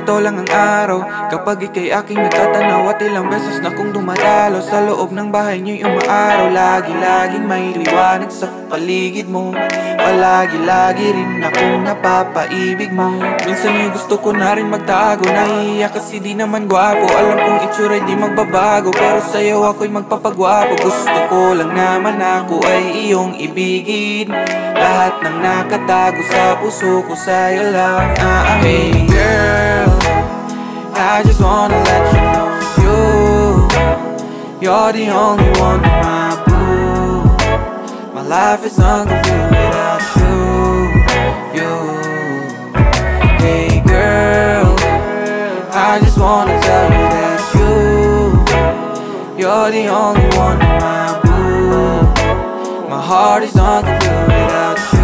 ganito lang ang araw kapag ika'y aking natatanaw. At ilang beses na kong dumadalo sa loob ng bahay niyo'y umaaraw. Lagi-laging may liwanag sa paligid mo, palagi-lagi rin akong napapaibig mo. Minsan ay gusto ko na rin magtago, nahihiya kasi di naman gwapo. Alam kong itsura'y di magbabago, pero sa'yo ako'y magpapagwapo. Gusto ko lang naman ako ay iyong ibigin, lahat ng nakatago sa puso ko sa'yo lang. Hey girl, I just wanna let you know you're the only one in my blue. My life is incomplete without you. Hey girl, I just wanna tell you that you're the only one in my blue. My heart is incomplete without you.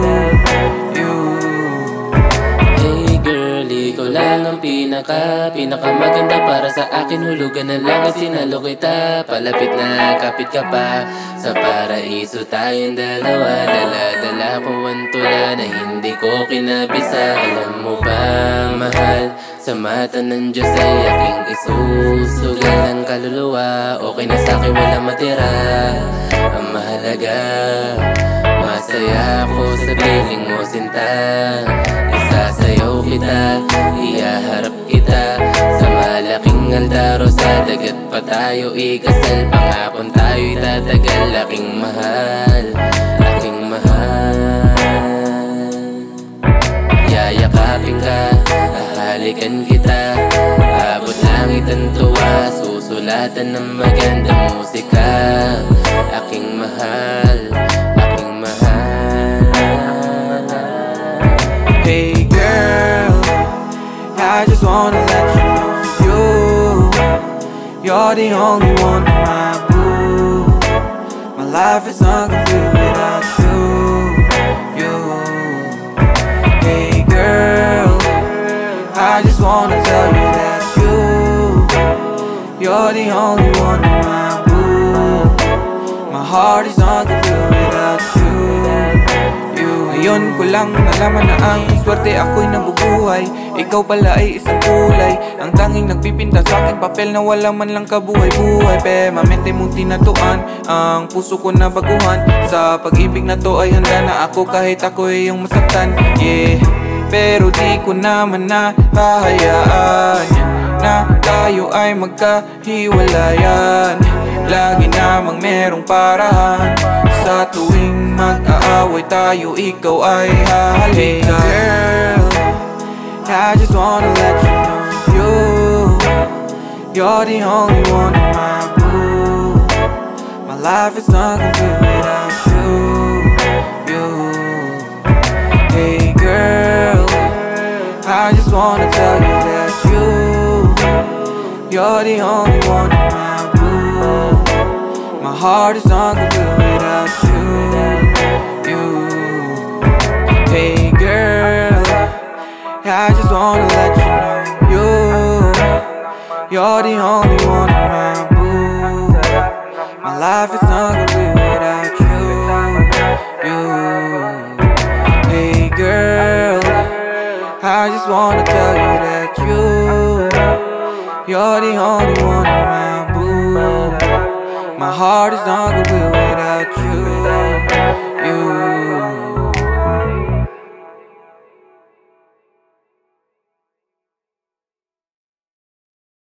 Hey girl, ikaw lang ang pinakamaganda para sa akin. Hulugan na lang at sinalo kita. Palapit na kapit ka pa, sa paraiso tayong dalawa. Dala-dala ko ang tula na hindi ko kinabisa. Alam mo ba, mahal, sa mata ng Diyos ay aking isusugal ng kaluluwa. Okay na sa'kin, wala matira. Ang mahalaga, masaya ako sa piling mo, sinta. Isasayaw kita, iyaharap kita sa malaking altar o sa dagat pa tayo ikasal. Pangakon tayo'y tatagal. Aking mahal, aking mahal. Yayakapin ka, hahalikan kita, abot langit ang tuwa, susulatan ng magandang musika. Aking mahal, aking mahal. Hey girl, I just wanna let you know you're the only one in my blue. My life is incomplete without you. Hey girl, I just wanna tell you that you're the only one in my blue. My heart is incomplete without you. Ngayon ko lang nalaman na ang swerte ako'y nabubuhay. Ikaw pala ay isang kulay, ang tanging nagpipinta sa aking papel na wala man lang kabuhay-buhay. Permanente mong tinatuan ang puso ko na baguhan. Sa pag-ibig na to ay handa na ako kahit ako ay iyong masaktan. Yeah, pero di ko naman na hahayaan na tayo ay magkahiwalayan. Lagi namang merong parahan, sa tuwing mag-aaway tayo ikaw ay hahalikan. Hey girl, I just wanna let you know you're the only one in my blue. My life is incomplete without you. Hey girl, I just wanna tell you that you're the only one in my blue. My heart is incomplete without you. Hey girl, I just wanna let you know you're the only one in my blue. My life is incomplete without you. Hey girl, I just wanna tell you that you're the only one in my blue. My heart is incomplete without you.